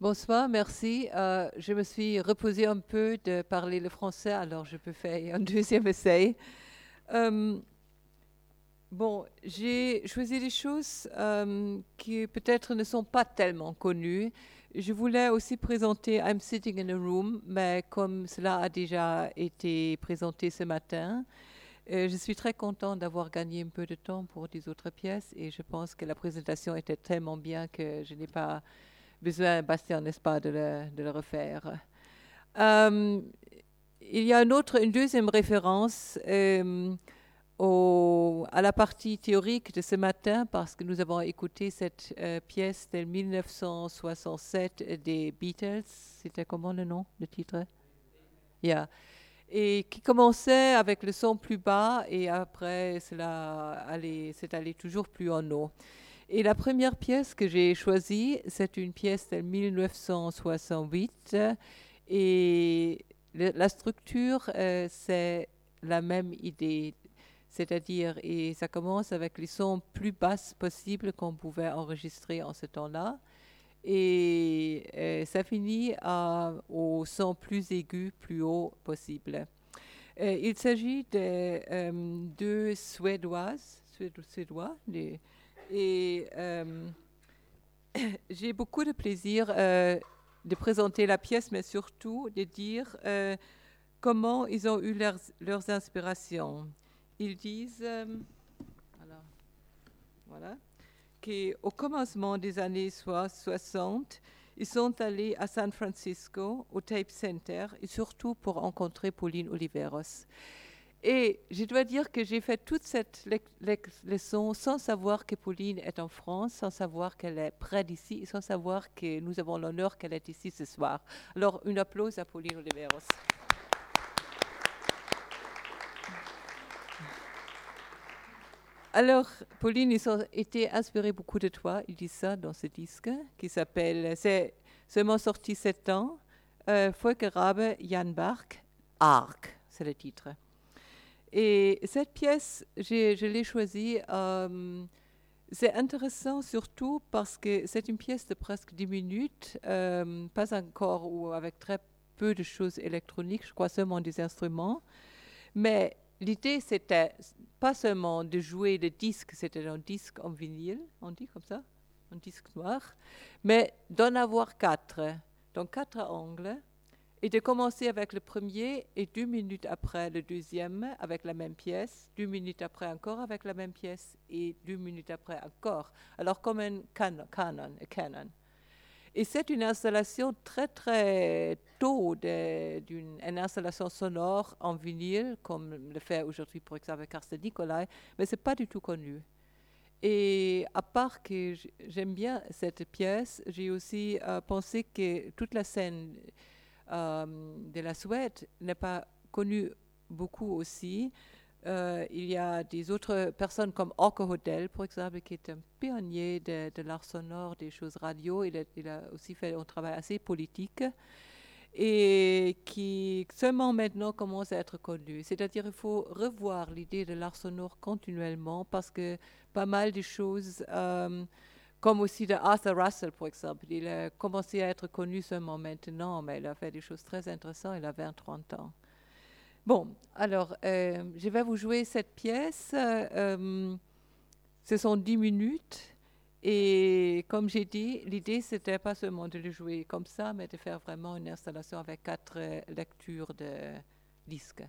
Bonsoir, merci. Je me suis reposée un peu de parler le français, alors je peux faire un deuxième essai. Euh, j'ai choisi des choses qui peut-être ne sont pas tellement connues. Je voulais aussi présenter I'm Sitting in a Room, mais comme cela a déjà été présenté ce matin, je suis très contente d'avoir gagné un peu de temps pour des autres pièces et je pense que la présentation était tellement bien que je n'ai pas besoin, Bastien, n'est-ce pas, de le refaire. Euh, il y a une deuxième référence à la partie théorique de ce matin, parce que nous avons écouté cette pièce de 1967 des Beatles. C'était comment le titre? Yeah. Et qui commençait avec le son plus bas et après c'est allé toujours plus en haut. Et la première pièce que j'ai choisie, c'est une pièce de 1968 et la structure, c'est la même idée, c'est-à-dire, et ça commence avec les sons plus basses possibles qu'on pouvait enregistrer en ce temps-là et ça finit au son plus aigu, plus haut possible. Il s'agit de deux Suédois, et j'ai beaucoup de plaisir de présenter la pièce, mais surtout de dire comment ils ont eu leurs inspirations. Ils disent, alors, voilà, qu'au commencement des années 60, ils sont allés à San Francisco, au Tape Center, et surtout pour rencontrer Pauline Oliveros. Et je dois dire que j'ai fait toute cette leçon sans savoir que Pauline est en France, sans savoir qu'elle est près d'ici, et sans savoir que nous avons l'honneur qu'elle est ici ce soir. Alors, un applause à Pauline Oliveros. Alors, Pauline, ils ont été inspirés beaucoup de toi. Ils disent ça dans ce disque qui s'appelle, c'est seulement sorti 7 ans, Volker Jan Bach, Arc, c'est le titre. Et cette pièce, je l'ai choisie. C'est intéressant surtout parce que c'est une pièce de presque 10 minutes, pas encore ou avec très peu de choses électroniques, je crois seulement des instruments. Mais l'idée, c'était pas seulement de jouer le disque, c'était un disque en vinyle, on dit comme ça, un disque noir, mais d'en avoir 4, donc 4 angles, et de commencer avec le premier et 2 minutes après le deuxième avec la même pièce, 2 minutes après encore avec la même pièce et 2 minutes après encore. Alors comme un canon. Et c'est une installation très très tôt d'une installation sonore en vinyle, comme le fait aujourd'hui pour exemple Carsten Nicolai, mais c'est pas du tout connu. Et à part que j'aime bien cette pièce, j'ai aussi pensé que toute la scène de la Suède n'est pas connue beaucoup aussi. Il y a des autres personnes comme Orke Hodel, par exemple, qui est un pionnier de l'art sonore, des choses radio. Il a aussi fait un travail assez politique et qui seulement maintenant commence à être connu. C'est-à-dire qu'il faut revoir l'idée de l'art sonore continuellement parce que pas mal de choses, comme aussi de Arthur Russell, par exemple, il a commencé à être connu seulement maintenant, mais il a fait des choses très intéressantes, il a 20-30 ans. Bon, alors, je vais vous jouer cette pièce. Ce sont 10 minutes. Et comme j'ai dit, l'idée, c'était pas seulement de le jouer comme ça, mais de faire vraiment une installation avec 4 lectures de disques.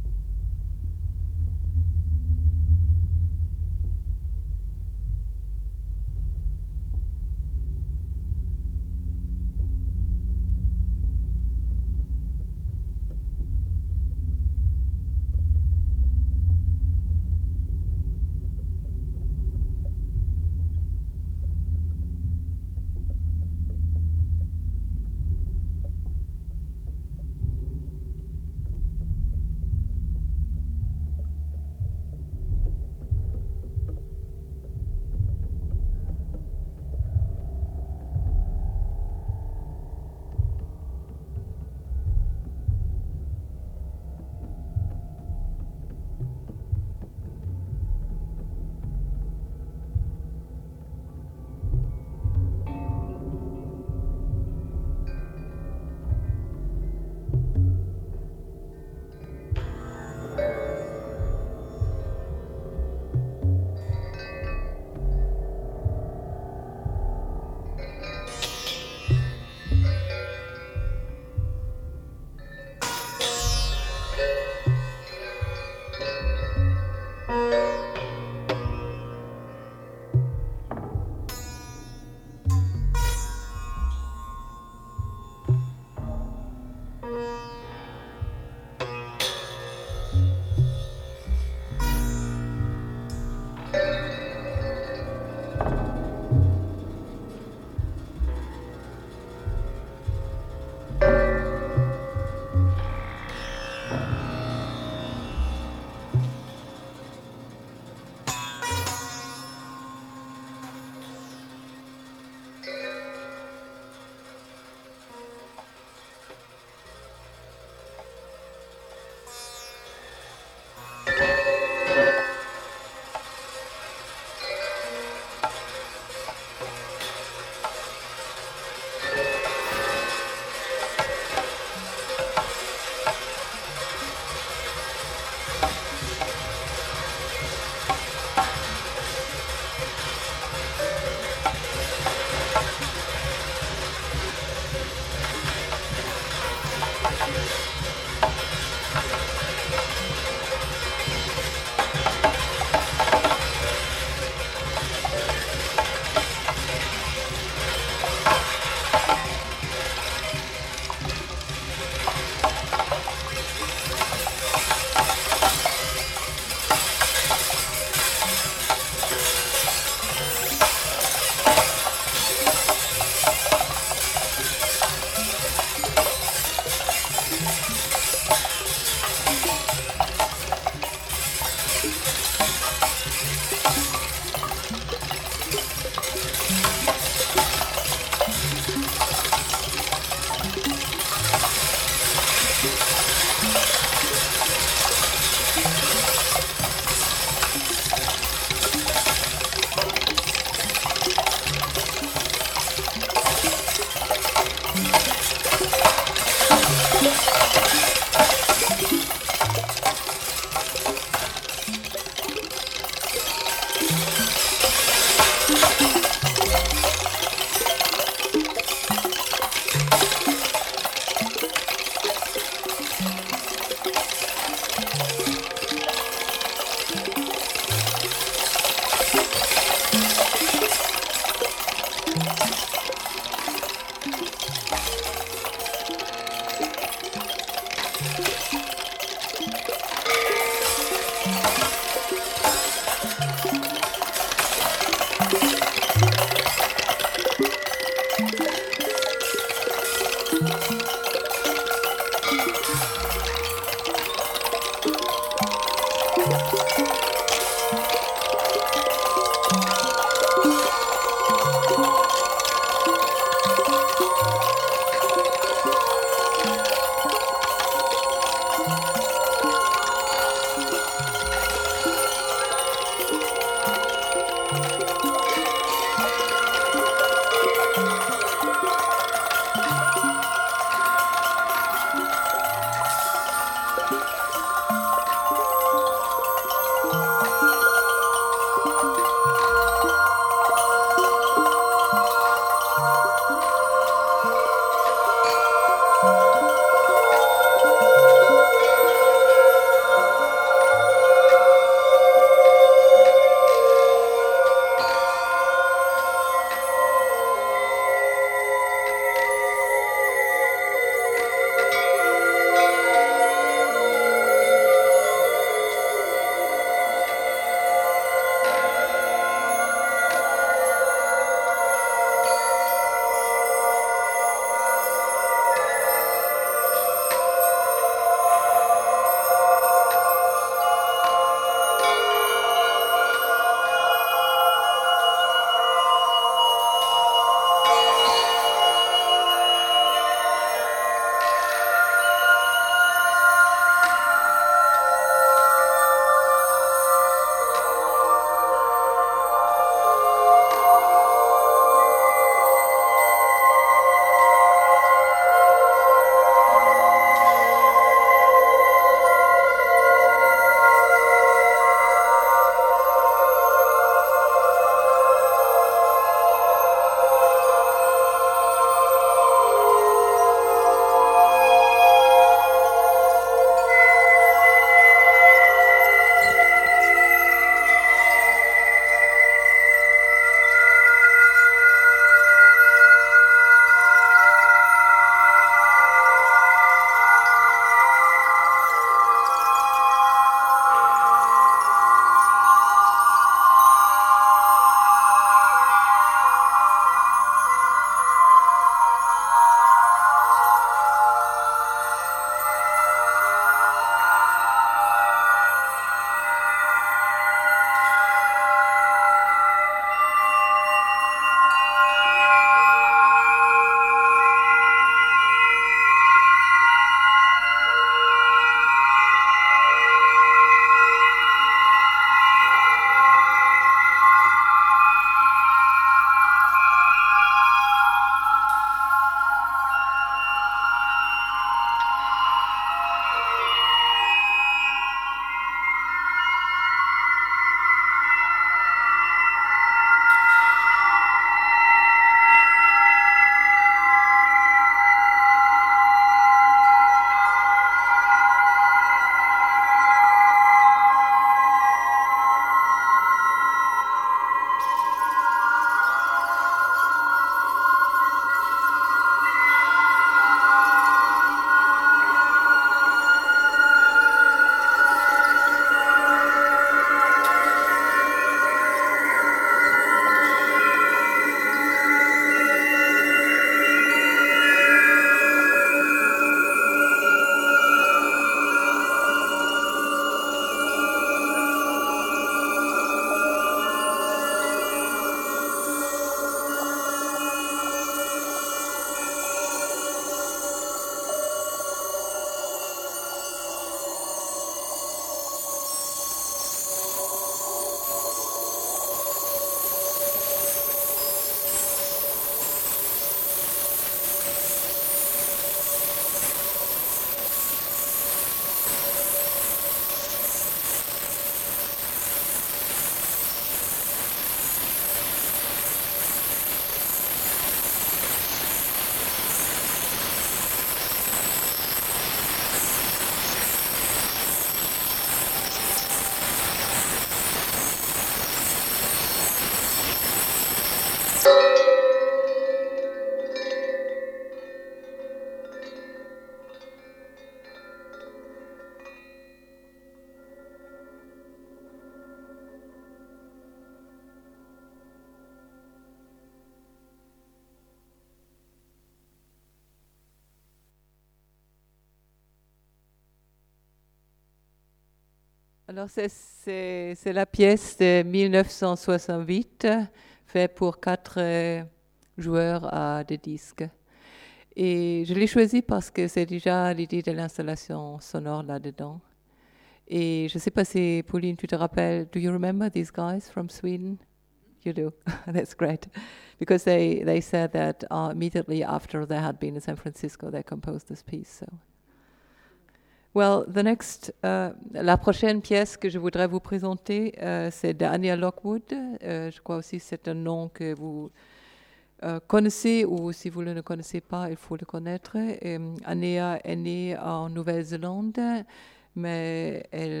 Alors, c'est la pièce de 1968, faite pour 4 joueurs de disques. Et je l'ai choisie parce que c'est déjà l'idée de l'installation sonore là-dedans. Et je ne sais pas si, Pauline, tu te rappelles, do you remember these guys from Sweden? You do. That's great. Because they said that immediately after they had been in San Francisco, they composed this piece. So. Well, la prochaine pièce que je voudrais vous présenter, c'est d'Anya Lockwood. Je crois aussi que c'est un nom que vous connaissez, ou si vous ne le connaissez pas, il faut le connaître. Anya est née en Nouvelle-Zélande, mais elle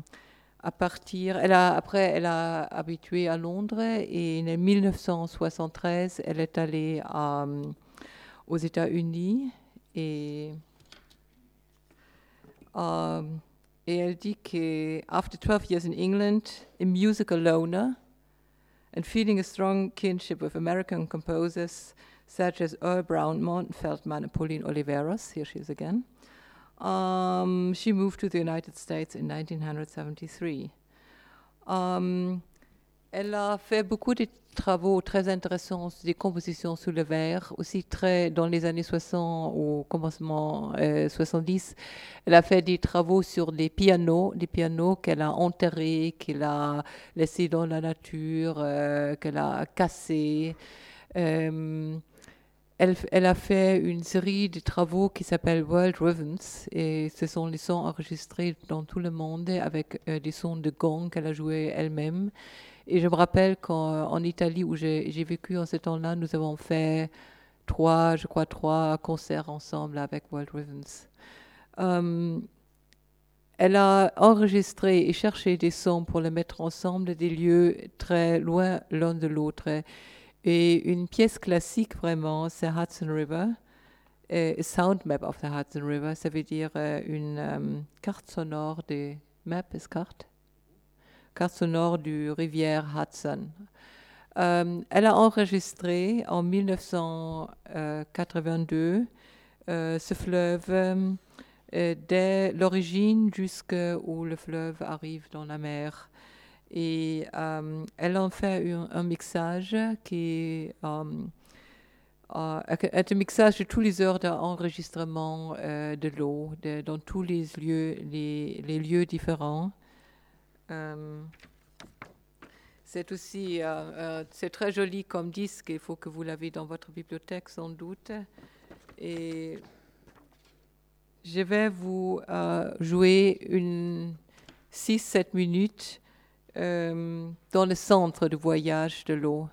a habitué à Londres, et en 1973, elle est allée aux États-Unis, et elle dit que after 12 years in England, a musical loner, and feeling a strong kinship with American composers such as Earl Brown, Morton Feldman, and Pauline Oliveros, here she is again, she moved to the United States in 1973. Elle a fait beaucoup de travaux très intéressants, des compositions sous le verre, aussi très dans les années 60, au commencement 70. Elle a fait des travaux sur des pianos qu'elle a enterrés, qu'elle a laissés dans la nature, qu'elle a cassés. Elle a fait une série de travaux qui s'appelle World Rhythms, et ce sont les sons enregistrés dans tout le monde avec des sons de gong qu'elle a joués elle-même. Et je me rappelle qu'en Italie, où j'ai vécu en ce temps-là, nous avons fait 3 concerts ensemble avec World Rhythms. Elle a enregistré et cherché des sons pour les mettre ensemble, des lieux très loin l'un de l'autre. Et une pièce classique vraiment, c'est Hudson River, Sound Map of the Hudson River, ça veut dire une carte sonore des map is carte sonore du rivière Hudson. Elle a enregistré en 1982 ce fleuve dès l'origine jusqu'où le fleuve arrive dans la mer. Et elle en fait un mixage qui est un mixage de tous les heures d'enregistrement de l'eau dans tous les lieux différents. C'est aussi c'est très joli comme disque. Il faut que vous l'ayez dans votre bibliothèque sans doute. Et je vais vous jouer 6-7 minutes dans le centre de voyage de l'eau.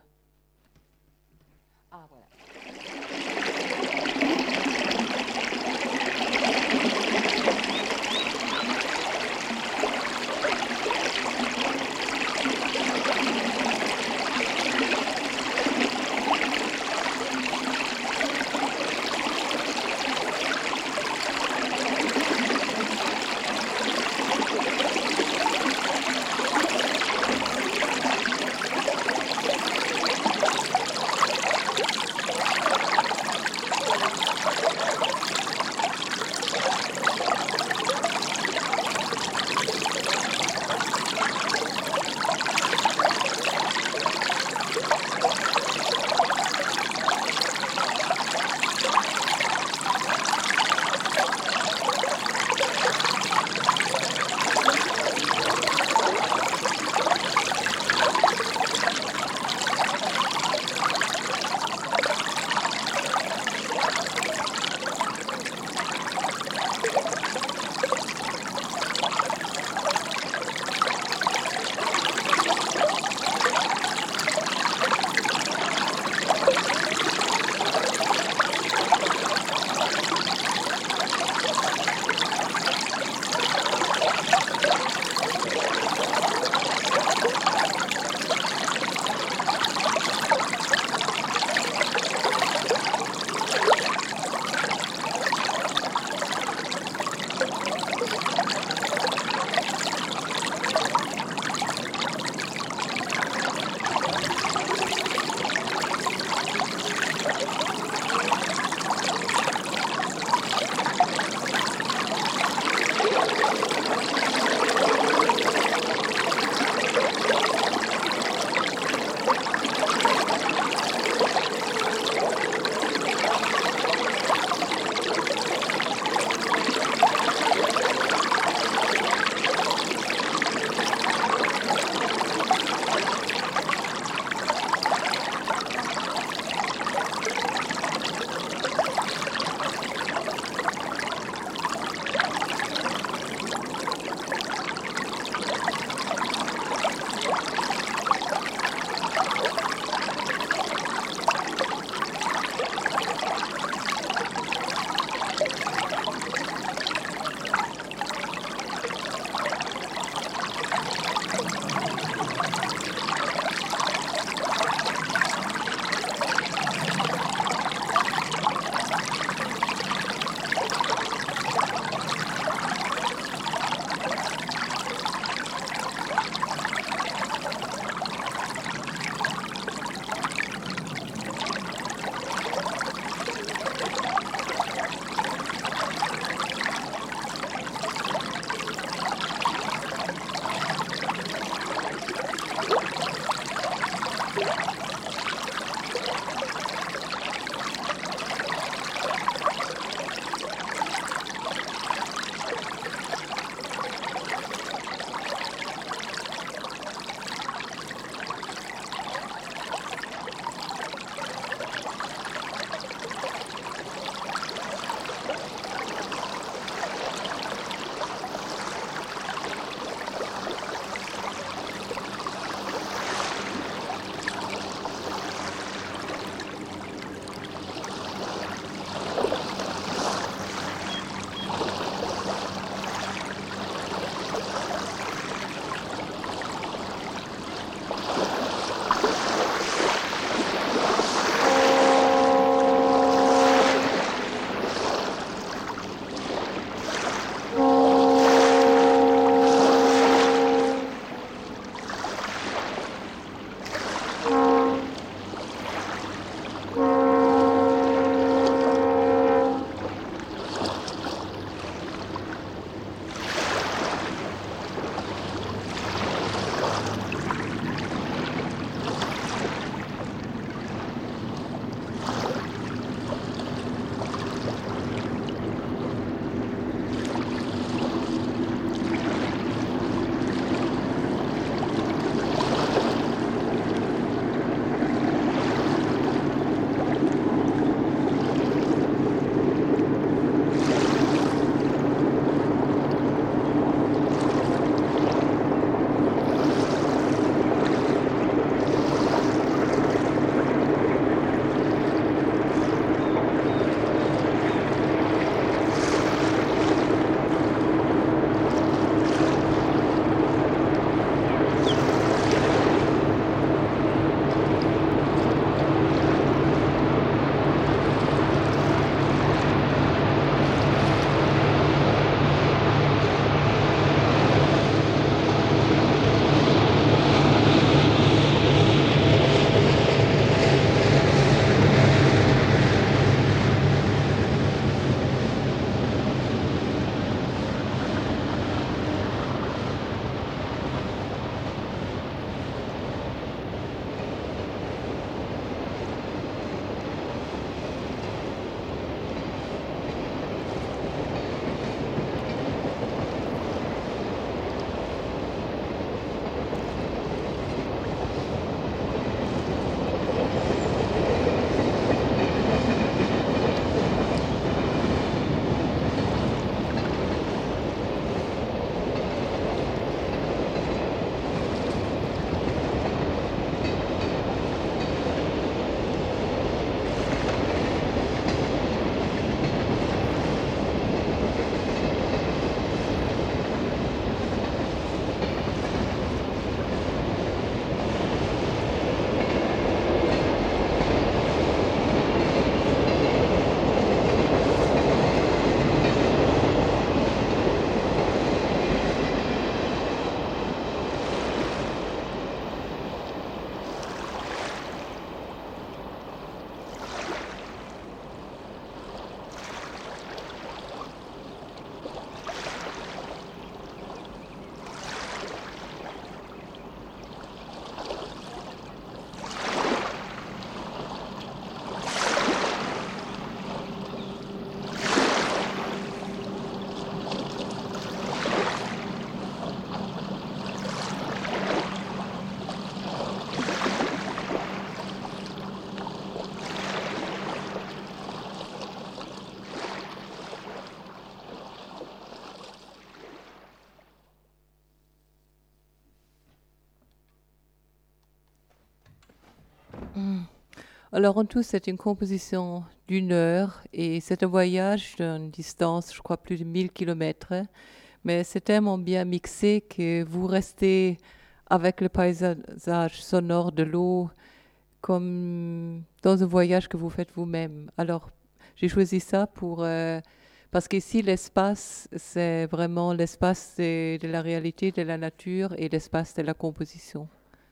Mm. Alors en tout, c'est une composition d'une heure et c'est un voyage d'une distance, je crois, plus de 1000 kilomètres. Mais c'est tellement bien mixé que vous restez avec le paysage sonore de l'eau comme dans un voyage que vous faites vous-même. Alors j'ai choisi ça parce qu'ici l'espace, c'est vraiment l'espace de la réalité, de la nature et l'espace de la composition.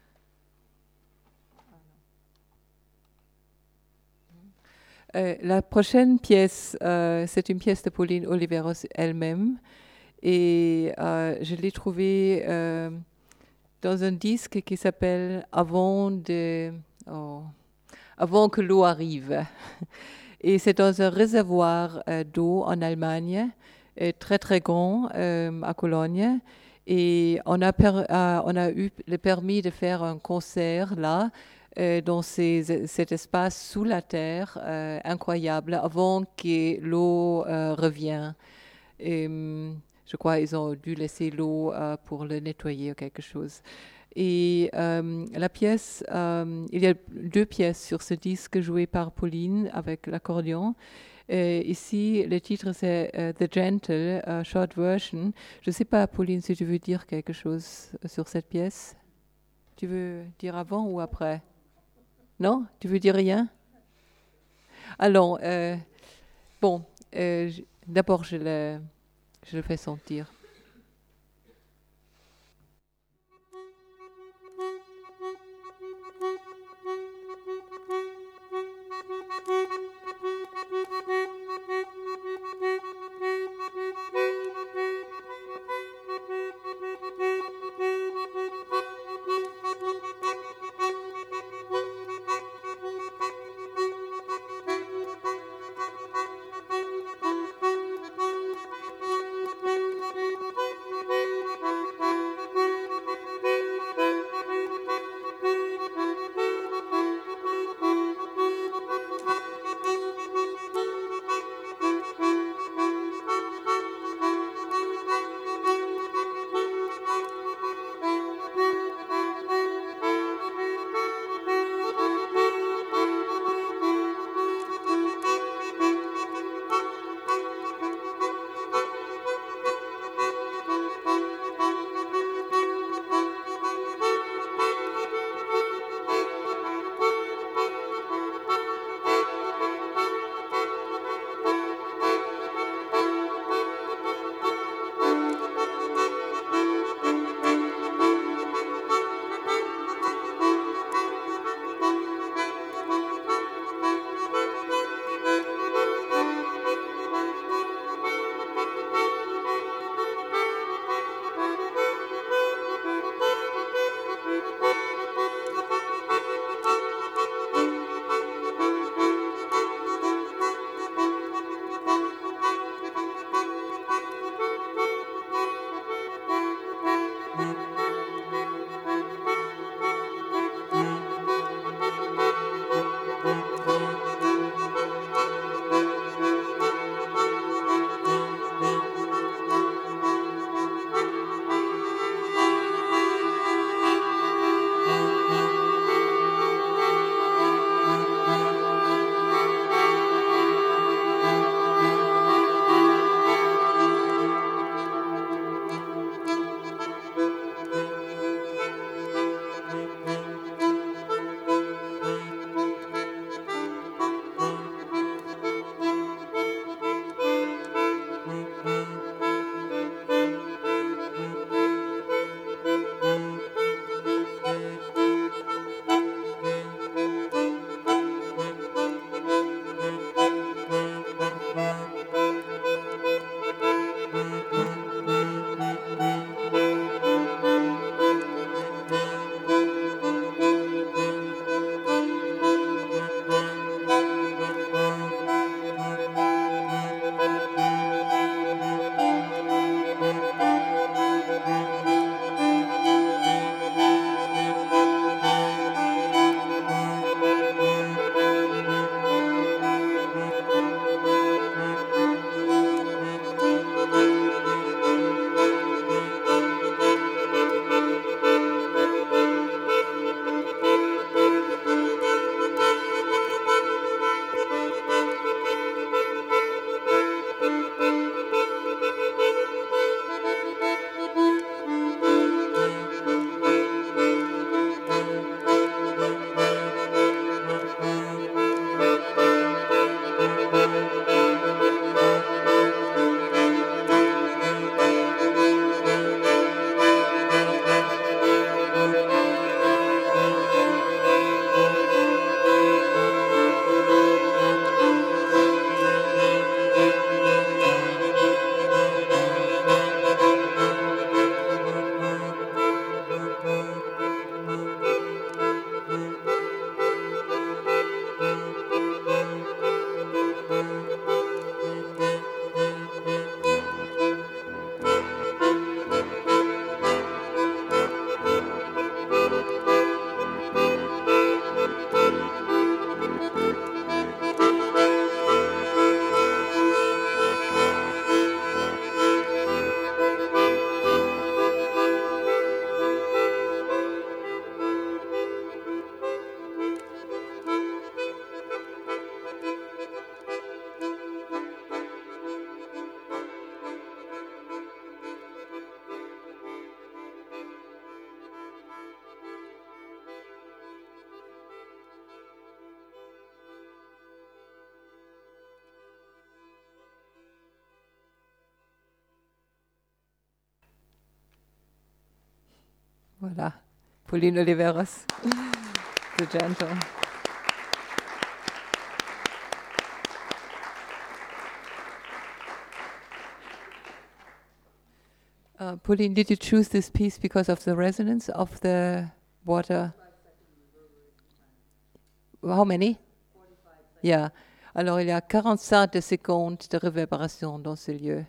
La prochaine pièce, c'est une pièce de Pauline Oliveros elle-même. Et je l'ai trouvée dans un disque qui s'appelle Avant que l'eau arrive. Et c'est dans un réservoir d'eau en Allemagne, très très grand, à Cologne. Et on a eu le permis de faire un concert là, dans cet espace sous la terre, incroyable, avant que l'eau revienne. Et, je crois qu'ils ont dû laisser l'eau pour le nettoyer ou quelque chose. Et la pièce, il y a deux pièces sur ce disque jouées par Pauline avec l'accordéon. Ici, le titre c'est The Gentle, short version. Je ne sais pas, Pauline, si tu veux dire quelque chose sur cette pièce. Tu veux dire avant ou après? Non? Tu veux dire rien? Alors, bon, d'abord je le fais sentir. Voilà. Pauline Oliveros. The gentle. Pauline, did you choose this piece because of the resonance of the water? How many? Yeah. Alors, il y a 45 secondes de réverbération dans ce lieu.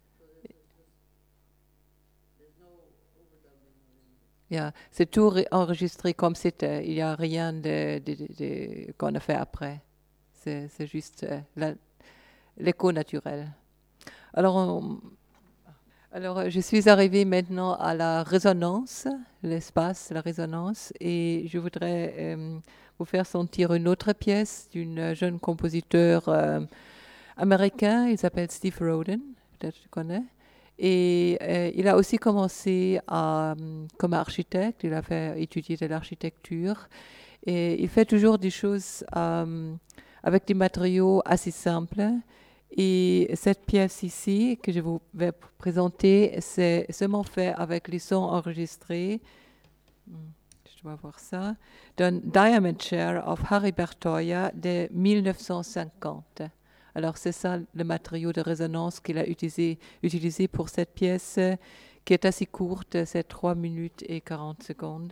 Yeah. C'est tout enregistré comme c'était. Il n'y a rien qu'on a fait après. C'est juste l'écho naturel. Alors, je suis arrivée maintenant à la résonance, l'espace, la résonance, et je voudrais vous faire sentir une autre pièce d'un jeune compositeur américain. Il s'appelle Steve Roden, peut-être que tu connais. Et il a aussi commencé comme architecte. Il a fait étudier de l'architecture. Et il fait toujours des choses avec des matériaux assez simples. Et cette pièce ici, que je vous vais présenter, c'est seulement fait avec les sons enregistrés. Je dois voir ça. D'un Diamond Chair of Harry Bertoia de 1950. Alors, c'est ça le matériau de résonance qu'il a utilisé pour cette pièce, qui est assez courte, c'est 3 minutes et 40 secondes.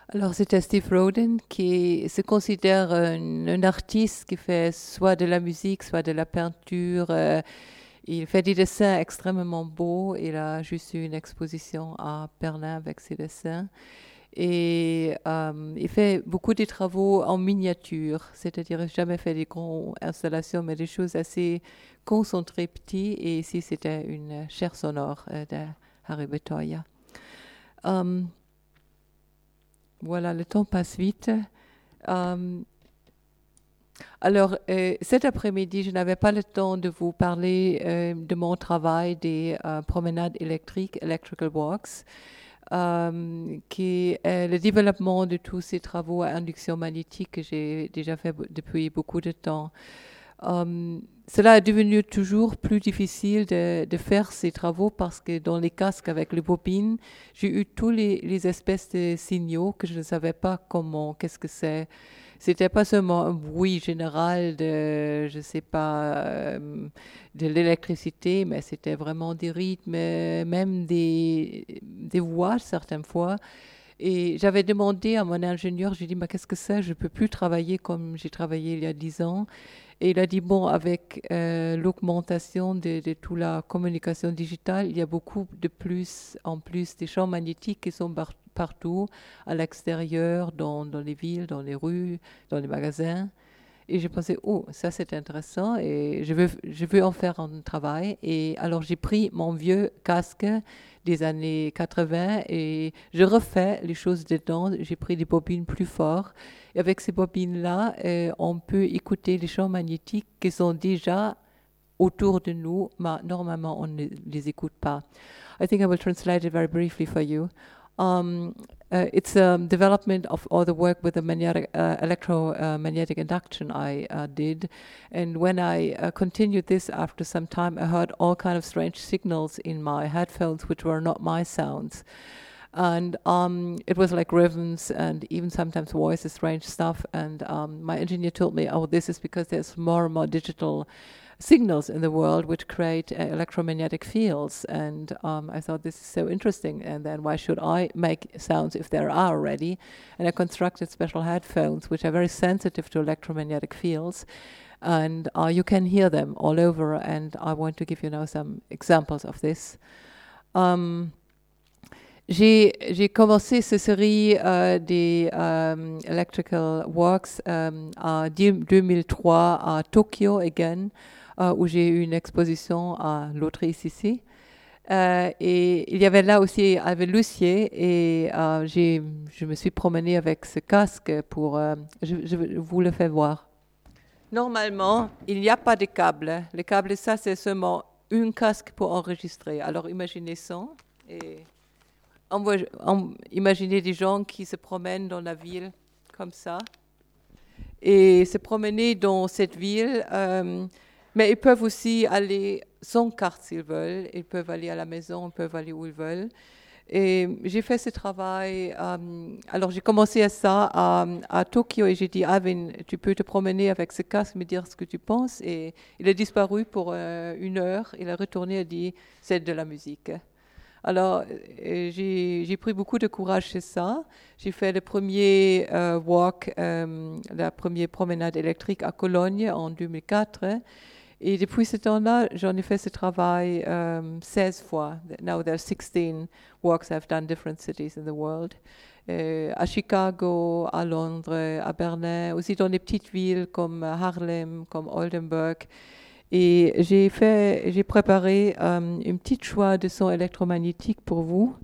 Alors, c'était Steve Roden qui se considère un artiste qui fait soit de la musique, soit de la peinture. Il fait des dessins extrêmement beaux. Il a juste eu une exposition à Berlin avec ses dessins. Et il fait beaucoup de travaux en miniature, c'est-à-dire il n'a jamais fait des grandes installations, mais des choses assez concentrées, petites. Et ici, c'était une chaire sonore de Harry Betoya. Voilà, le temps passe vite. Alors, cet après-midi, je n'avais pas le temps de vous parler de mon travail des promenades électriques, Electrical Walks, qui est le développement de tous ces travaux à induction magnétique que j'ai déjà fait depuis beaucoup de temps. Cela est devenu toujours plus difficile de faire ces travaux parce que dans les casques avec les bobines, j'ai eu tous les espèces de signaux que je ne savais pas qu'est-ce que c'est. C'était pas seulement un bruit général de, je sais pas, de l'électricité, mais c'était vraiment des rythmes, même des voix certaines fois. Et j'avais demandé à mon ingénieur, j'ai dit, mais qu'est-ce que c'est? Je ne peux plus travailler comme j'ai travaillé il y a 10 ans. Et il a dit, bon, avec l'augmentation de toute la communication digitale, il y a beaucoup de plus, en plus, des champs magnétiques qui sont partout, à l'extérieur, dans les villes, dans les rues, dans les magasins. Et j'ai pensé, oh, ça c'est intéressant et je veux en faire un travail. Et alors j'ai pris mon vieux casque des années 80 et je refais les choses dedans. J'ai pris des bobines plus fortes. Et avec ces bobines-là, on peut écouter les champs magnétiques qui sont déjà autour de nous, mais normalement on ne les écoute pas. I think I will translate it very briefly for you. It's a development of all the work with the electromagnetic induction I did, and when I continued this after some time, I heard all kind of strange signals in my headphones, which were not my sounds, and it was like rhythms and even sometimes voices, strange stuff. And my engineer told me, "Oh, this is because there's more and more digital signals in the world which create electromagnetic fields." And I thought, this is so interesting, and then why should I make sounds if there are already? And I constructed special headphones which are very sensitive to electromagnetic fields, and you can hear them all over, and I want to give you now some examples of this. J'ai commencé cette série des Electrical Works en 2003 à Tokyo, again, où j'ai eu une exposition à l'Autriche ici. Et il y avait là aussi avec Lucier, et je me suis promenée avec ce casque pour... je vous le fais voir. Normalement, il n'y a pas de câble. Le câble, ça, c'est seulement un casque pour enregistrer. Alors, imaginez ça. Et imaginez des gens qui se promènent dans la ville comme ça. Et se promener dans cette ville... mais ils peuvent aussi aller sans carte s'ils veulent. Ils peuvent aller à la maison, ils peuvent aller où ils veulent. Et j'ai fait ce travail. Alors, j'ai commencé à ça à Tokyo et j'ai dit, Avin, tu peux te promener avec ce casque, me dire ce que tu penses. Et il a disparu pour 1 heure. Il a retourné et a dit, c'est de la musique. Alors, j'ai pris beaucoup de courage chez ça. J'ai fait le premier walk, la première promenade électrique à Cologne en 2004. Et depuis ce temps-là, j'en ai fait ce travail 16 fois. Now there are 16 walks I've done different cities in the world. À Chicago, à Londres, à Berlin, aussi dans des petites villes comme Harlem, comme Oldenburg. Et j'ai préparé une petite choix de son électromagnétique pour vous.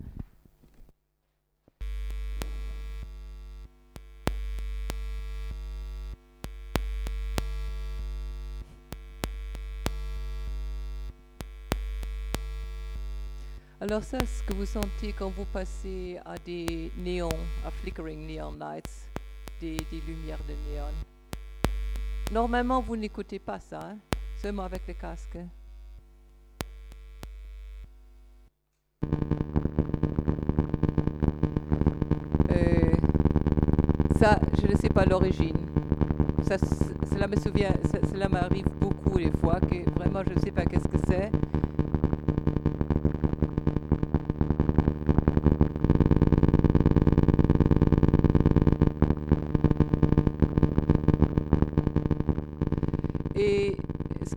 Alors ça, ce que vous sentez quand vous passez à des néons, à flickering neon lights, des lumières de néon. Normalement, vous n'écoutez pas ça, hein, seulement avec le casque. Ça, je ne sais pas l'origine. Cela m'arrive beaucoup des fois que vraiment je ne sais pas qu'est-ce que c'est.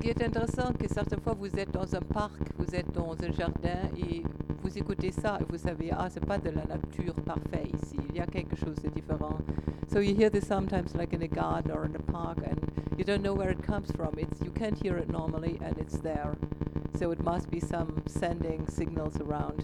qui est intéressant, que certaines fois vous êtes dans un parc, vous êtes dans un jardin et vous écoutez ça et vous savez, ah, c'est pas de la nature parfaite ici, il y a quelque chose de différent. So you hear this sometimes like in a garden or in a park and you don't know where it comes from. You can't hear it normally and it's there. So it must be some sending signals around.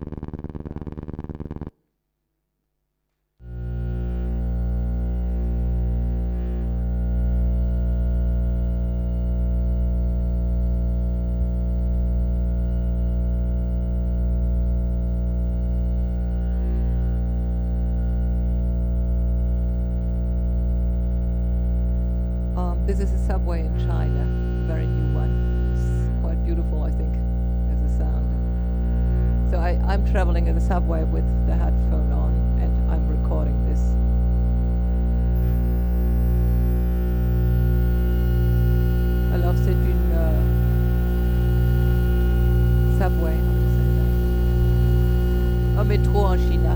This is a subway in China, a very new one. It's quite beautiful, I think, as a sound. So I'm traveling in the subway with the headphone on and I'm recording this. Alors c'est une subway, how to say that? Un métro en Chine.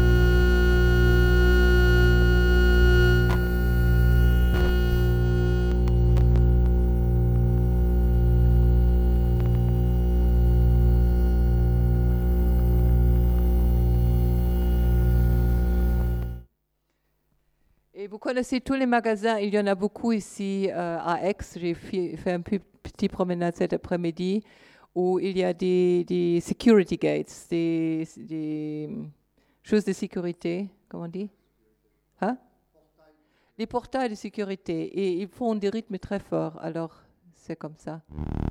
Et vous connaissez tous les magasins, il y en a beaucoup ici à Aix. J'ai fait un petit promenade cet après-midi où il y a des security gates, des choses de sécurité, comment on dit? Hein? Les portails de sécurité. Et ils font des rythmes très forts, alors c'est comme ça.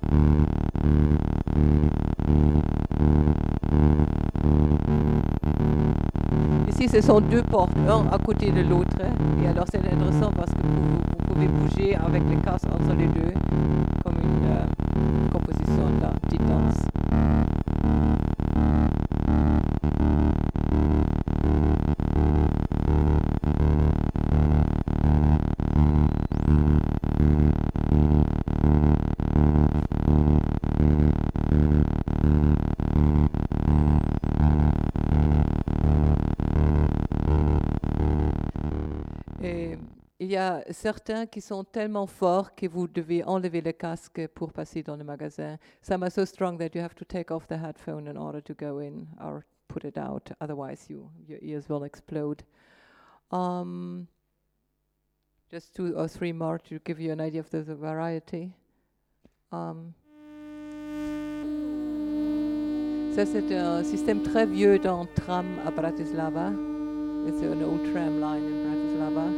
Ici, ce sont deux portes, un à côté de l'autre. Et alors, c'est intéressant parce que vous pouvez bouger avec les casques entre les deux, comme une composition de petite danse. Et il y a certains qui sont tellement forts que vous devez enlever le casque pour passer dans le magasin. Some are so strong that you have to take off the headphone in order to go in or put it out. Otherwise, your ears will explode. Just 2 or 3 more to give you an idea of the variety. Ça, c'est un système très vieux dans tram à Bratislava. It's an old tram line in Bratislava.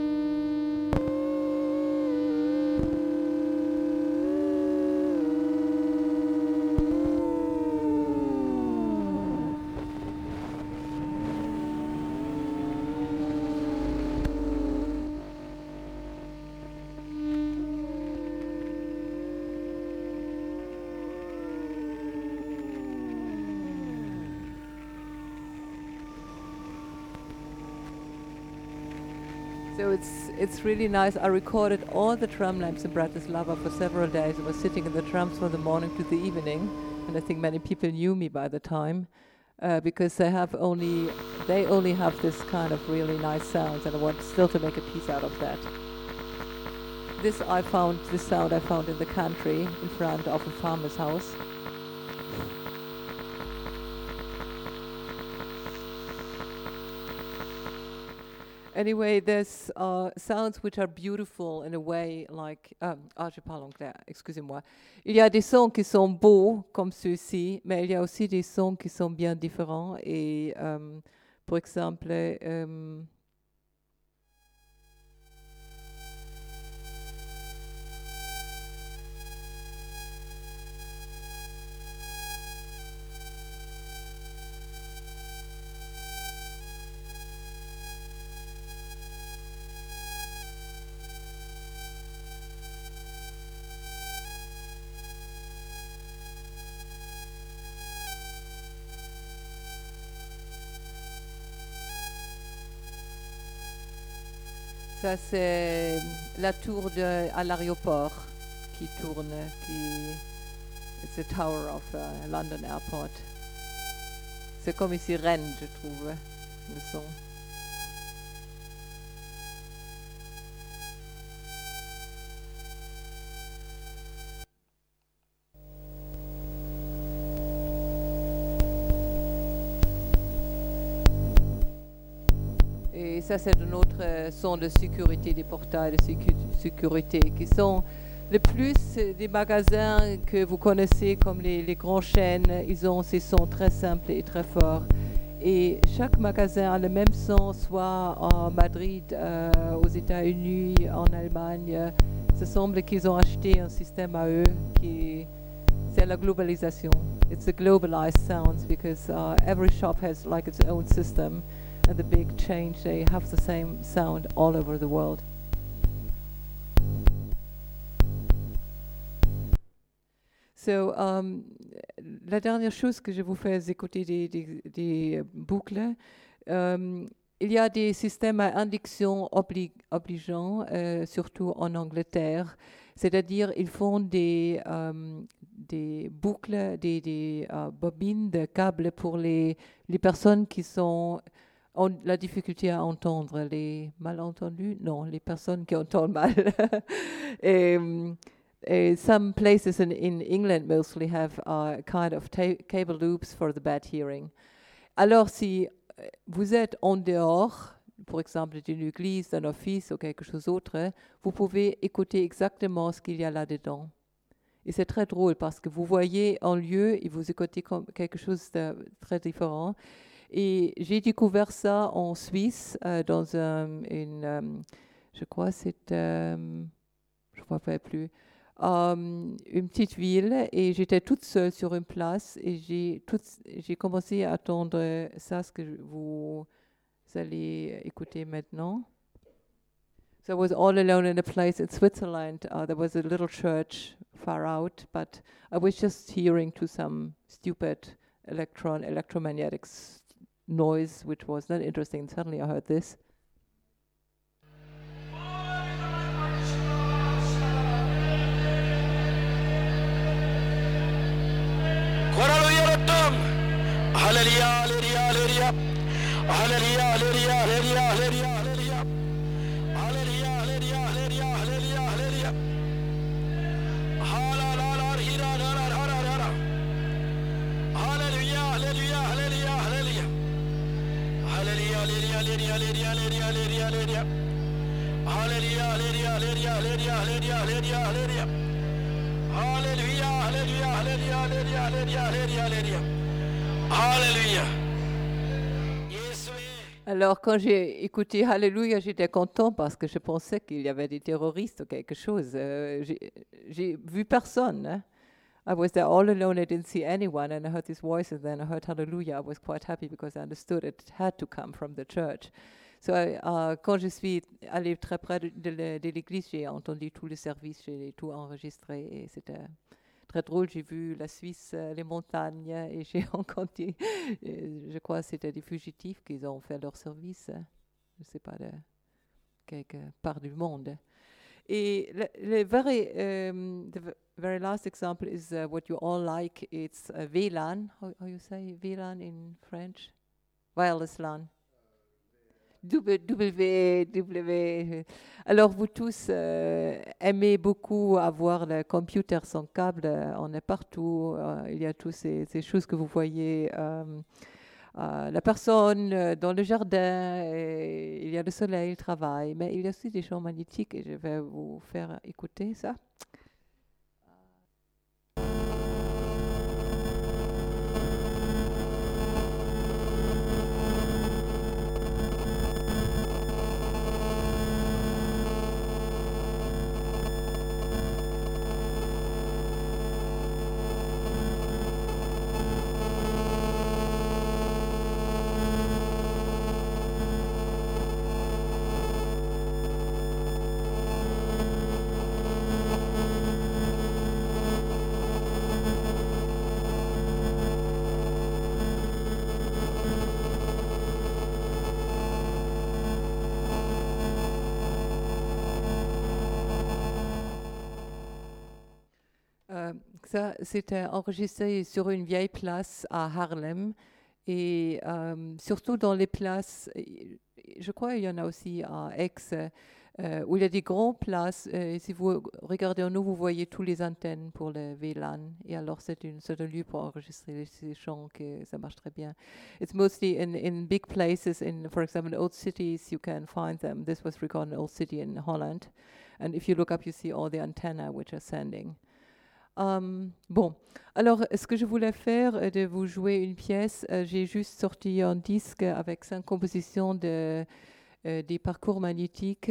So it's really nice. I recorded all the tram lamps in Bratislava for several days. I was sitting in the trams from the morning to the evening, and I think many people knew me by the time because they only have this kind of really nice sounds, and I want still to make a piece out of that. This sound I found in the country in front of a farmer's house. Anyway, there's sounds which are beautiful in a way, like je parle anglais, excusez-moi. Il y a des sons qui sont beaux comme ceux-ci, mais il y a aussi des sons qui sont bien différents. Et par exemple, ça c'est la tour à l'aéroport qui tourne, it's the tower of London Airport. C'est comme ici Rennes, je trouve, le son. ça, c'est un autre son de sécurité, des portails de sécurité, qui sont le plus des magasins que vous connaissez, comme les grandes chaînes. Ils ont ces sons très simples et très forts. Et chaque magasin a le même son, soit en Madrid, aux États-Unis, en Allemagne. Il semble qu'ils ont acheté un système à eux c'est la globalisation. It's the globalized sounds because every shop has like its own system, and the big chain, they have the same sound all over the world. So, la dernière chose que je vous fais écouter des boucles. Il y a des systèmes à induction obligeants, surtout en Angleterre. C'est-à-dire, ils font des boucles, des bobines de câbles pour les personnes qui ont la difficulté à entendre. Les malentendus? Non, les personnes qui entendent mal. Some places in England mostly have kind of cable loops for the bad hearing. Alors, si vous êtes en dehors, par exemple d'une église, d'un office ou quelque chose d'autre, vous pouvez écouter exactement ce qu'il y a là-dedans. Et c'est très drôle parce que vous voyez en lieu et vous écoutez comme quelque chose de très différent. Et j'ai découvert ça en Suisse, dans je crois c'est, je ne vois pas plus, une petite ville, et j'étais toute seule sur une place et j'ai commencé à entendre ça, ce que vous allez écouter maintenant. So I was all alone in a place in Switzerland. There was a little church far out, but I was just hearing to some stupid electromagnetic noise, which was not interesting. Suddenly I heard this. Alors, quand j'ai écouté Alléluia, j'étais content parce que je pensais qu'il y avait des terroristes ou quelque chose. J'ai vu personne. Hein? I was there all alone. I didn't see anyone, and I heard this voice, and then I heard Hallelujah. I was quite happy because I understood it had to come from the church. So, quand je suis allée très près de l'église, j'ai entendu tout le service, j'ai tout enregistré, et c'était très drôle. J'ai vu la Suisse, les montagnes, et j'ai entendu, je crois que c'était des fugitifs qui ont fait leur service, je ne sais pas, de quelque part du monde. Et the very last example is what you all like. It's VLAN. How you say VLAN in French? Wireless LAN. Alors, vous tous aimez beaucoup avoir le computer sans câble. On est partout. Il y a toutes ces choses que vous voyez. La personne dans le jardin, il y a le soleil, le travail, mais il y a aussi des champs magnétiques, et je vais vous faire écouter ça. Ça, c'était enregistré sur une vieille place à Haarlem, et surtout dans les places, je crois qu'il y en a aussi à Aix, où il y a des grandes places. Si vous regardez en haut, vous voyez tous les antennes pour le VLAN. Et alors, c'est un lieu pour enregistrer ces chants que ça marche très bien. It's mostly in big places. For example, in old cities, you can find them. This was recorded in an old city in Holland. And if you look up, you see all the antennae which are sending. Bon, alors ce que je voulais faire est de vous jouer une pièce. J'ai juste sorti un disque avec 5 compositions des parcours magnétiques,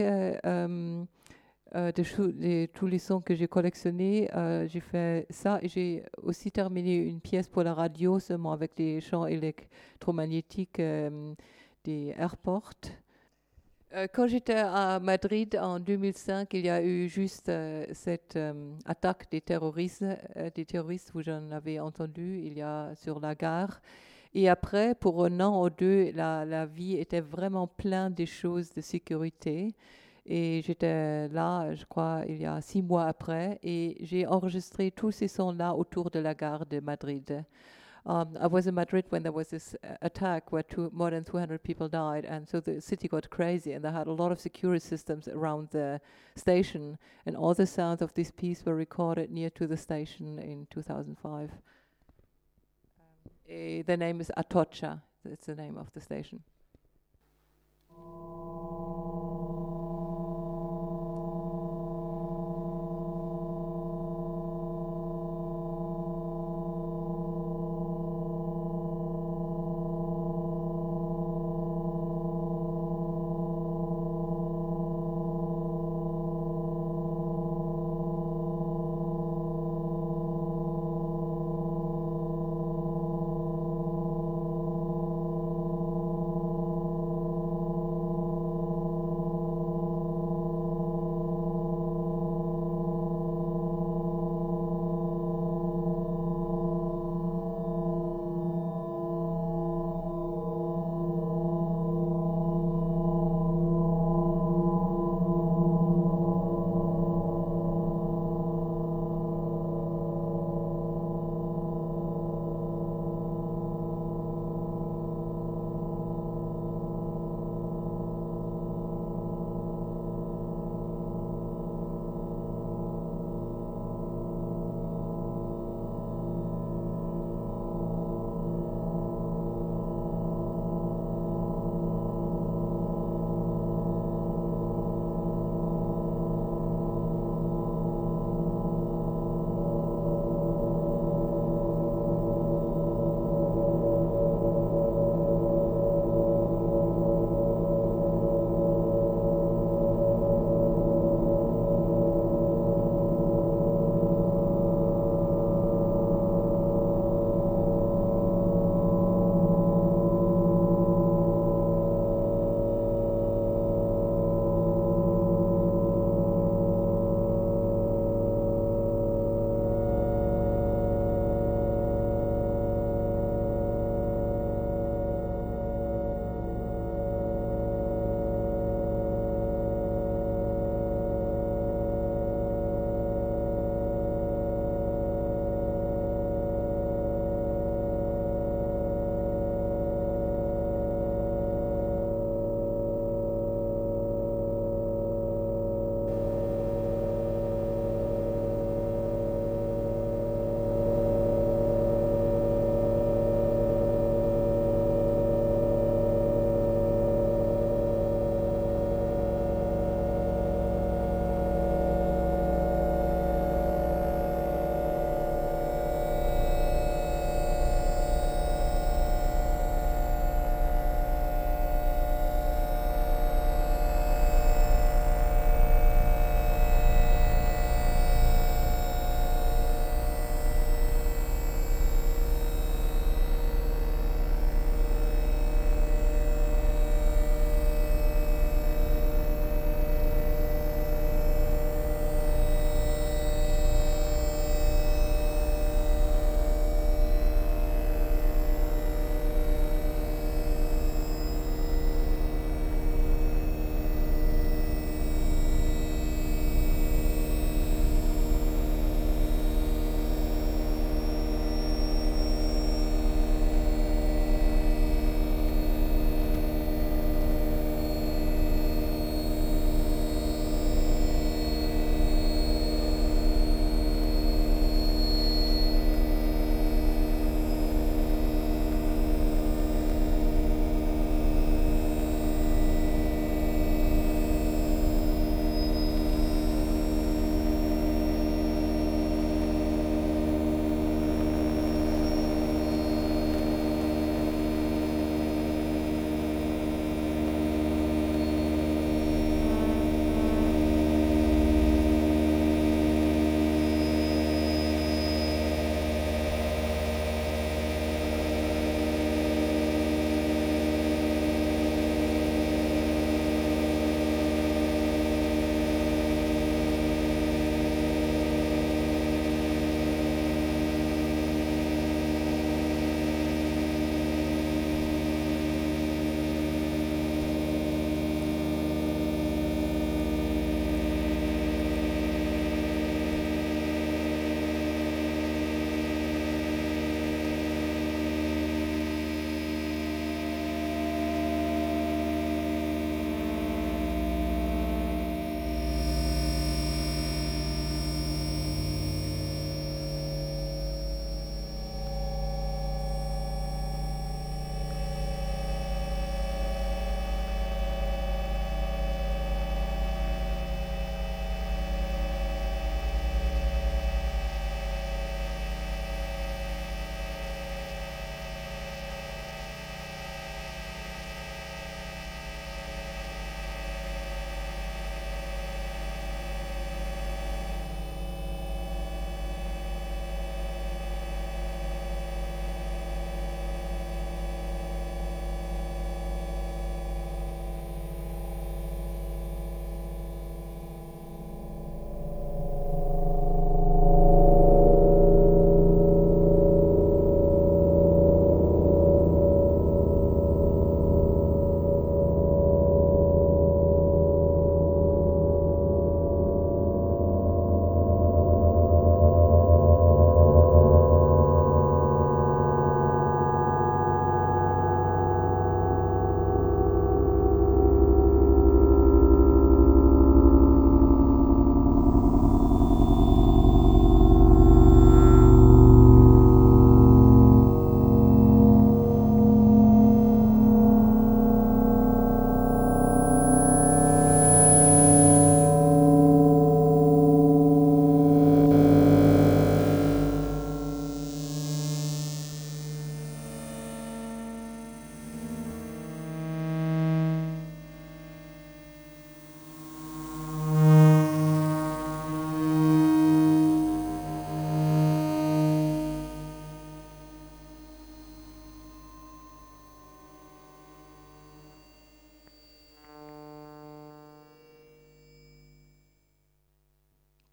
de tous les sons que j'ai collectionnés. J'ai fait ça et j'ai aussi terminé une pièce pour la radio seulement avec des champs électromagnétiques des airports. Quand j'étais à Madrid en 2005, il y a eu juste cette attaque des terroristes, où j'en avais entendu il y a sur la gare. Et après, pour un an ou deux, la vie était vraiment pleine de choses de sécurité. Et j'étais là, je crois, il y a 6 mois après, et j'ai enregistré tous ces sons-là autour de la gare de Madrid. I was in Madrid when there was this attack where more than 200 people died, and so the city got crazy, and they had a lot of security systems around the station, and all the sounds of this piece were recorded near to the station in 2005. The name is Atocha. It's the name of the station.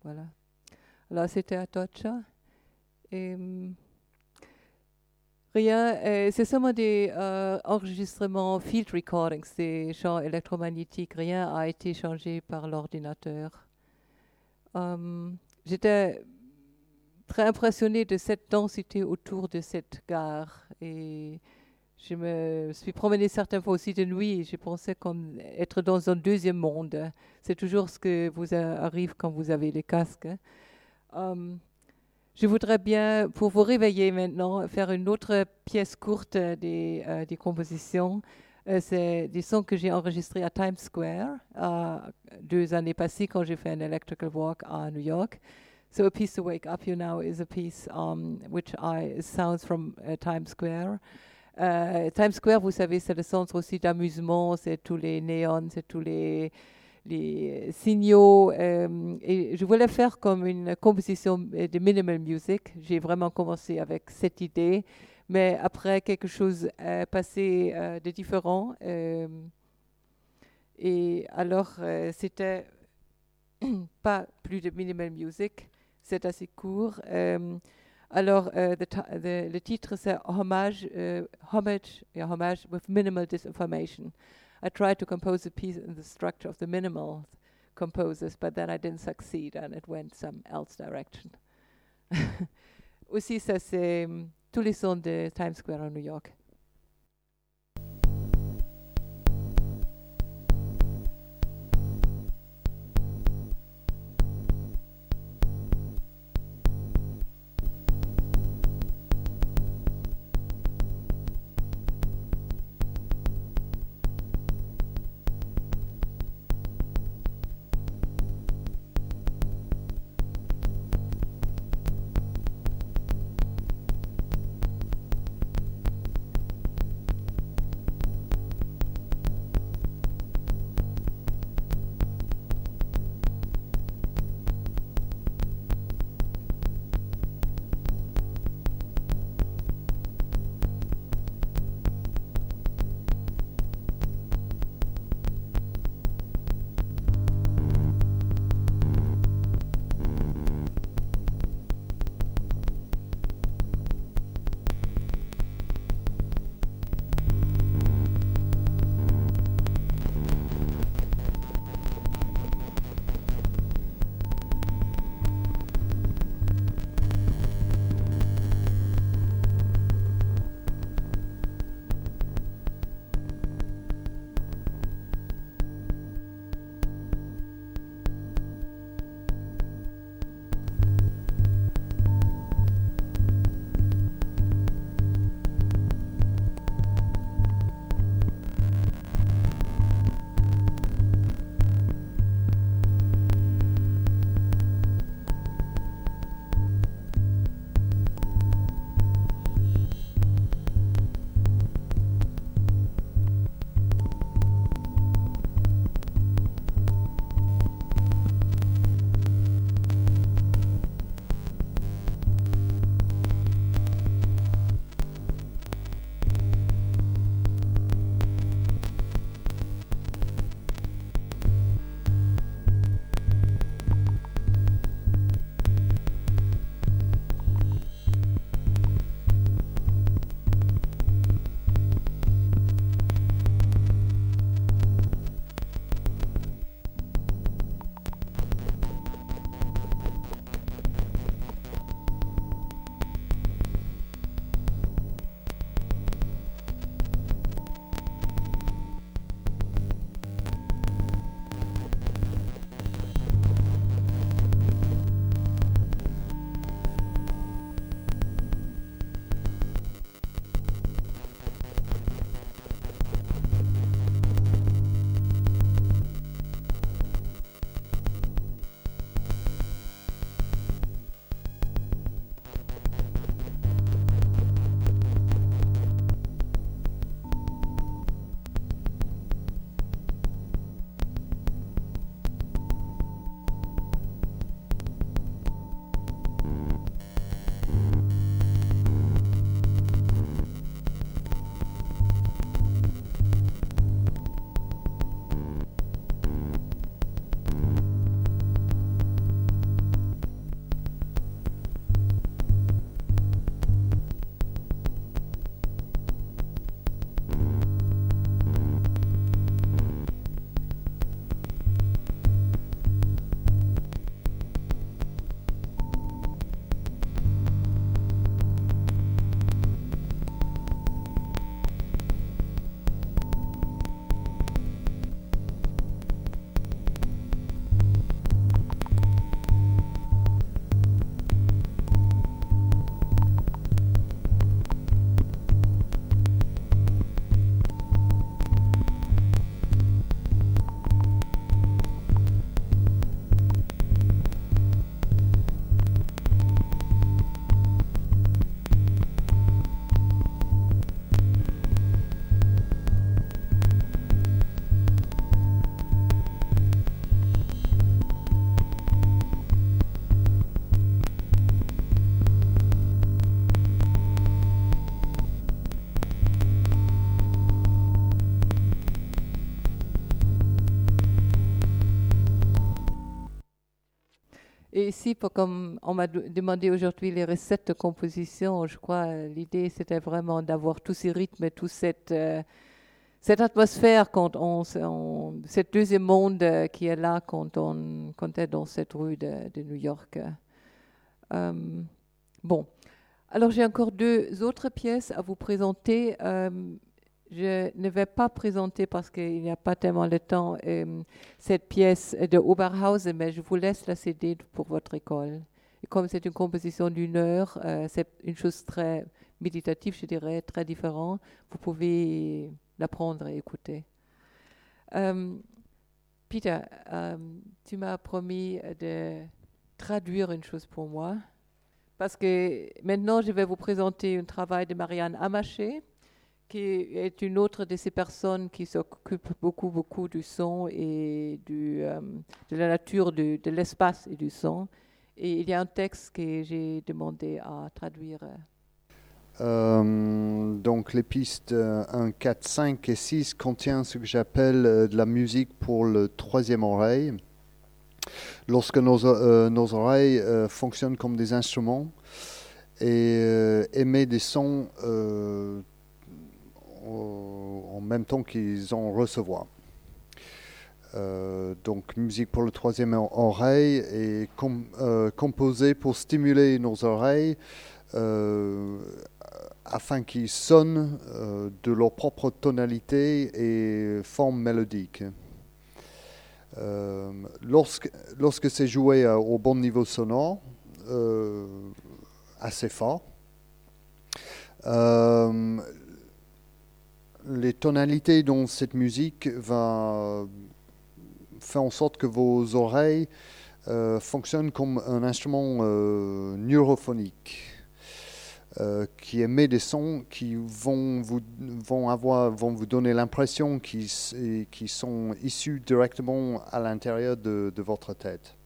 Voilà. Alors, c'était à Atocha. Et rien, c'est seulement des enregistrements, field recordings, des champs électromagnétiques. Rien a été changé par l'ordinateur. J'étais très impressionnée de cette densité autour de cette gare. Et je me suis promenée certaines fois aussi de nuit et je pensais comme être dans un deuxième monde. C'est toujours ce que vous arrive quand vous avez les casques. Je voudrais bien, pour vous réveiller maintenant, faire une autre pièce courte des compositions. C'est des sons que j'ai enregistrés à Times Square 2 années passées quand j'ai fait un electrical walk à New York. So a piece to wake up you now is a piece which sounds from Times Square. Times Square, vous savez, c'est le centre aussi d'amusement, c'est tous les néons, c'est tous les signaux. Et je voulais faire comme une composition de minimal music. J'ai vraiment commencé avec cette idée, mais après quelque chose est passé de différent. Et alors, c'était pas plus de minimal music, c'est assez court. Alors, le titre, c'est Homage with Minimal Disinformation. I tried to compose a piece in the structure of the minimal composers, but then I didn't succeed and it went some else direction. Aussi, ça, c'est tous les sons de Times Square à New York. Et ici, comme on m'a demandé aujourd'hui les recettes de composition, je crois l'idée c'était vraiment d'avoir tous ces rythmes et toute cette atmosphère cette deuxième monde qui est là quand est dans cette rue de New York. Bon, alors j'ai encore deux autres pièces à vous présenter. Je ne vais pas présenter parce qu'il n'y a pas tellement le temps cette pièce de Oberhausen, mais je vous laisse la CD pour votre école. Et comme c'est une composition d'une heure, c'est une chose très méditative, je dirais, très différente. Vous pouvez l'apprendre et écouter. Peter, tu m'as promis de traduire une chose pour moi, parce que maintenant je vais vous présenter un travail de Marianne Amaché, qui est une autre de ces personnes qui s'occupe beaucoup du son et de la nature de l'espace et du son. Et il y a un texte que j'ai demandé à traduire. Donc les pistes 1, 4, 5 et 6 contiennent ce que j'appelle de la musique pour le troisième oreille. Lorsque nos oreilles fonctionnent comme des instruments et émettent des sons en même temps qu'ils en reçoivent. Donc musique pour le troisième oreille est composée pour stimuler nos oreilles afin qu'ils sonnent de leur propre tonalité et forme mélodique. Lorsque c'est joué au bon niveau sonore, assez fort, les tonalités dans cette musique vont faire en sorte que vos oreilles fonctionnent comme un instrument neurophonique. Qui émet des sons qui vont vous donner l'impression qu'ils sont issus directement à l'intérieur de votre tête.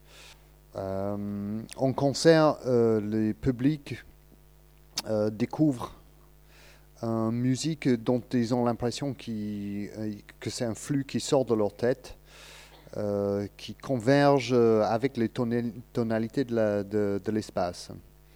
En concert, les publics découvrent une musique dont ils ont l'impression que c'est un flux qui sort de leur tête, qui converge avec les tonalités de l'espace.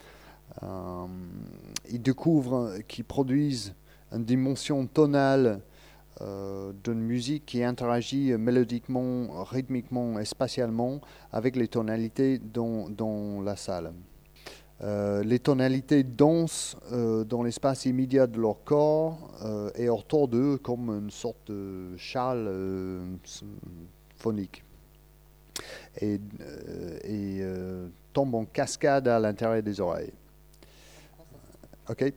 Ils découvrent qu'ils produisent une dimension tonale d'une musique qui interagit mélodiquement, rythmiquement et spatialement avec les tonalités dans la salle. Les tonalités dansent dans l'espace immédiat de leur corps et autour d'eux comme une sorte de châle phonique et tombent en cascade à l'intérieur des oreilles. OK.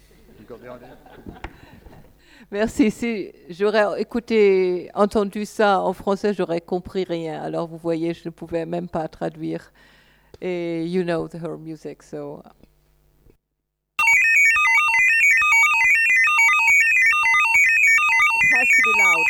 Merci. Si j'aurais entendu ça en français, j'aurais compris rien. Alors vous voyez, je ne pouvais même pas traduire. Et you know her music, so. It has to be loud.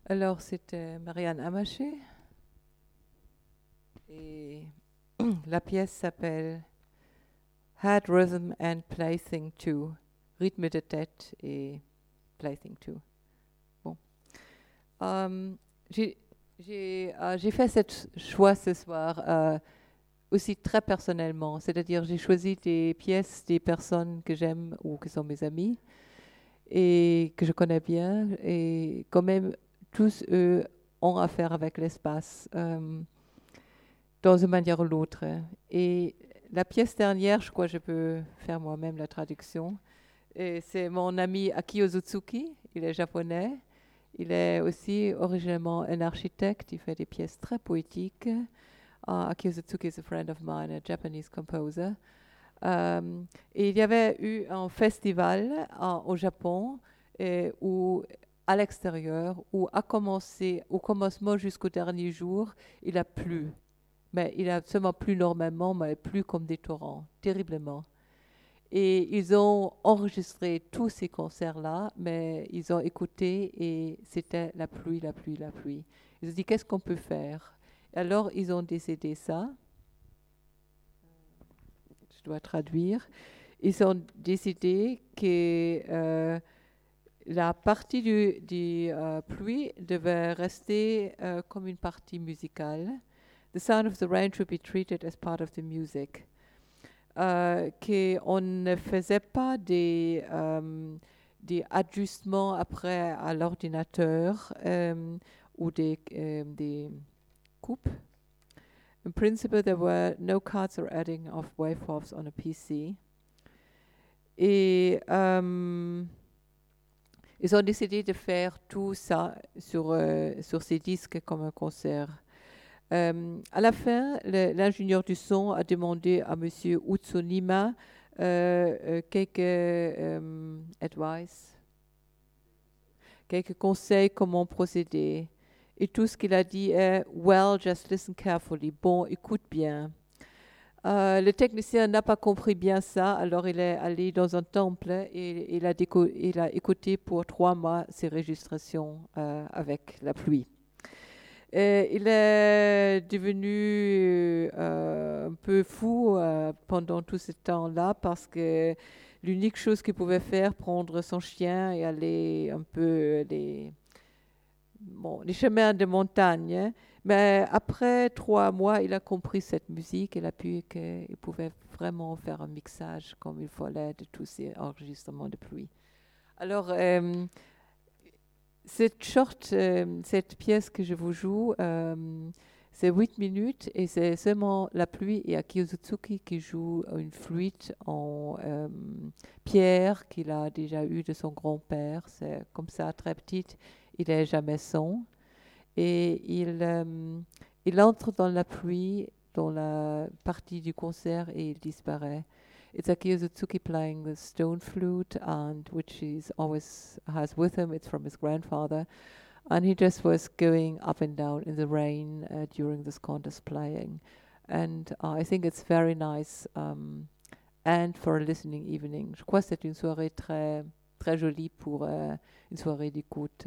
Alors, c'était Marianne Amaché. Et la pièce s'appelle Had Rhythm and Plaything 2. Rythme de tête et Plaything 2. Bon. J'ai fait ce choix ce soir aussi très personnellement. C'est-à-dire, j'ai choisi des pièces des personnes que j'aime ou qui sont mes amis et que je connais bien. Et quand même, tous eux ont affaire avec l'espace dans une manière ou l'autre. Et la pièce dernière, je crois que je peux faire moi-même la traduction. Et c'est mon ami Akio Zutsuki, il est japonais. Il est aussi originellement un architecte, il fait des pièces très poétiques. Akio Zutsuki is a friend of mine, a Japanese composer. Et il y avait eu un festival au Japon où, à l'extérieur, où au commencement jusqu'au dernier jour, il a plu. Mais il a seulement plu normalement, mais plu comme des torrents, terriblement. Et ils ont enregistré tous ces concerts-là, mais ils ont écouté et c'était la pluie, la pluie, la pluie. Ils ont dit, qu'est-ce qu'on peut faire? Alors, ils ont décidé ça. Je dois traduire. Ils ont décidé que la partie du pluie devait rester comme une partie musicale. The sound of the rain should be treated as part of the music. Qu'on ne faisait pas des ajustements après à l'ordinateur ou des coupes. In principle, there were no cuts or adding of waveforms on a PC. Et ils ont décidé de faire tout ça sur ces disques comme un concert. À la fin, l'ingénieur du son a demandé à M. Utsunima quelques advice, quelques conseils comment procéder. Et tout ce qu'il a dit est « Well, just listen carefully ». Bon, écoute bien. Le technicien n'a pas compris bien ça, alors il est allé dans un temple et il a écouté pour 3 mois ses registrations avec la pluie. Il est devenu un peu fou pendant tout ce temps-là parce que l'unique chose qu'il pouvait faire, prendre son chien et aller un peu les chemins de montagne. Mais après 3 mois, il a compris cette musique. Il a pu qu'il pouvait vraiment faire un mixage comme il fallait de tous ces enregistrements de pluie. Alors, cette pièce que je vous joue, c'est 8 minutes et c'est seulement la pluie et Akio Zutsuki qui joue une flûte en pierre qu'il a déjà eu de son grand-père. C'est comme ça, très petite, il n'est jamais son. Et il entre dans la pluie, dans la partie du concert et il disparaît. It's Akio Zutsuki playing the stone flute, and which he's always has with him. It's from his grandfather, and he just was going up and down in the rain during this contest playing. And I think it's very nice, and for a listening evening. Je crois que c'est une soirée très très jolie pour une soirée d'écoute.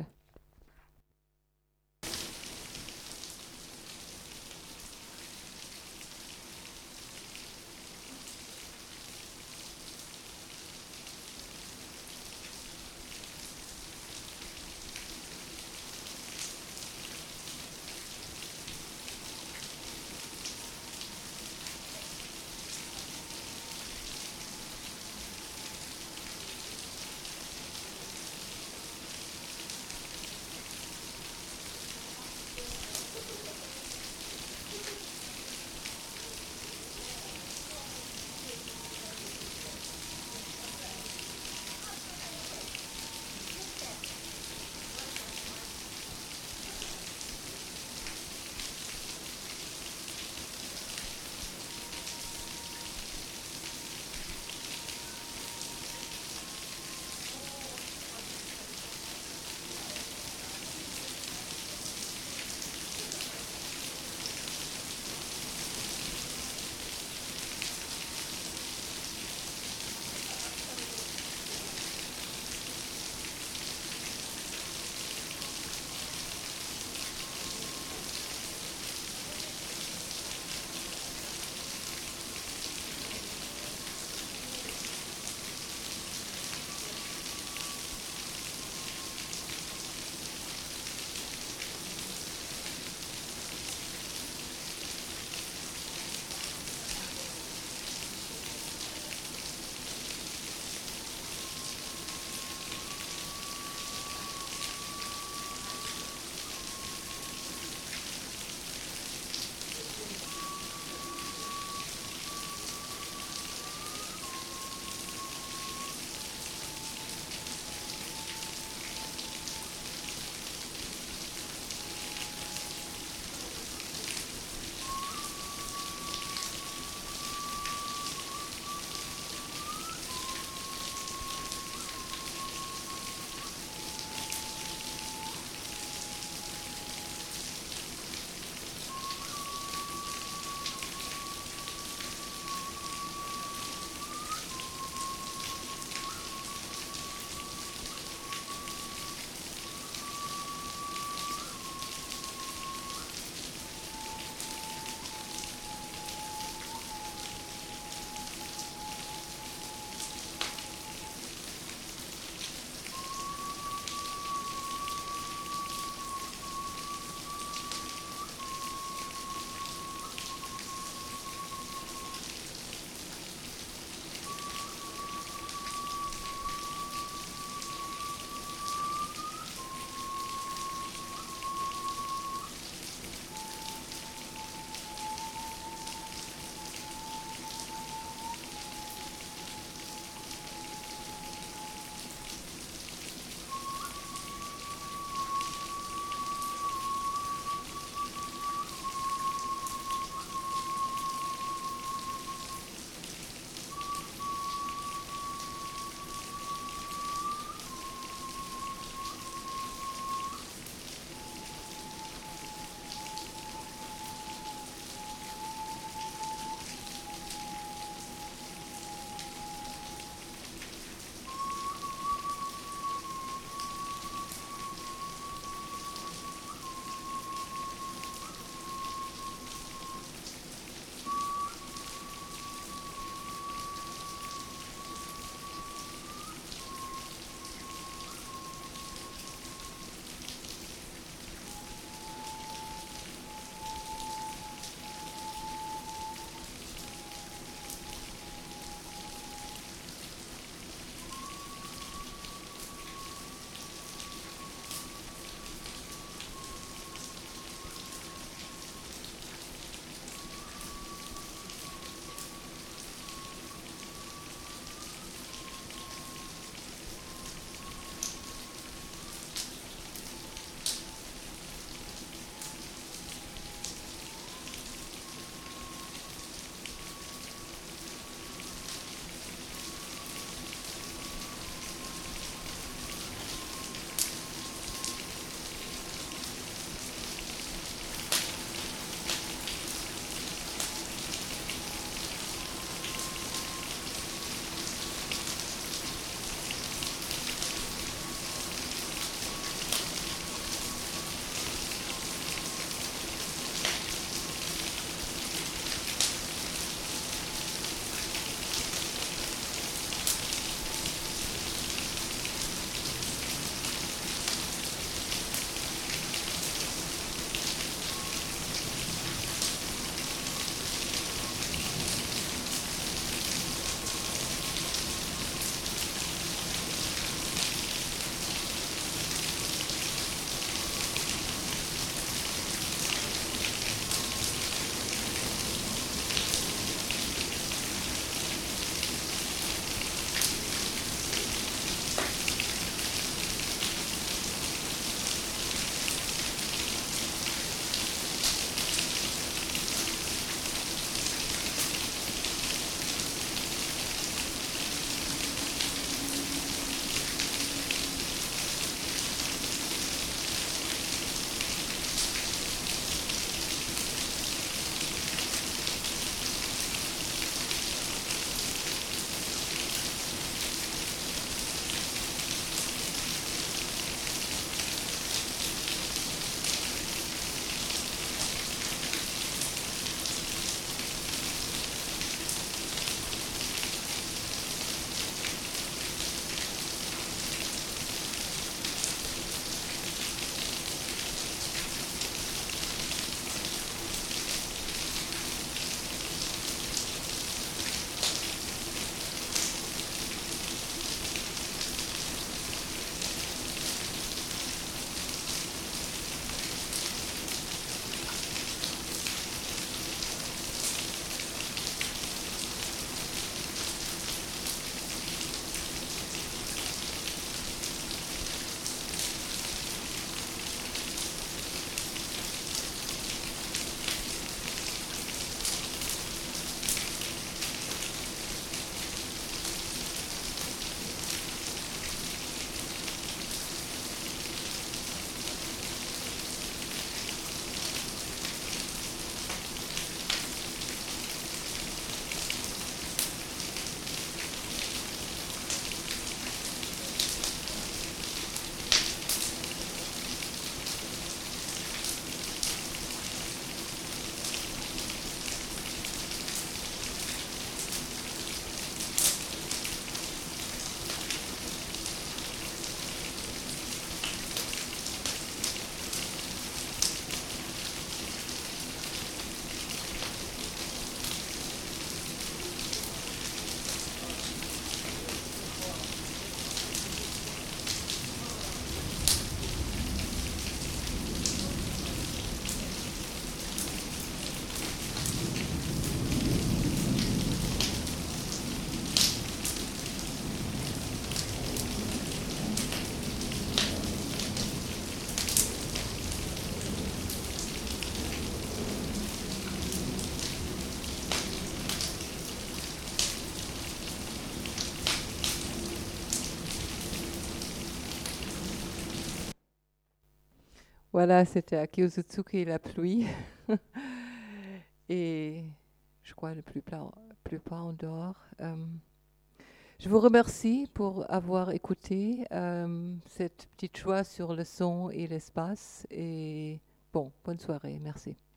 Voilà, c'était à Kiyosutsuki la pluie. Et je crois la plupart en dehors. Je vous remercie pour avoir écouté cette petite choix sur le son et l'espace. Et bon, bonne soirée. Merci.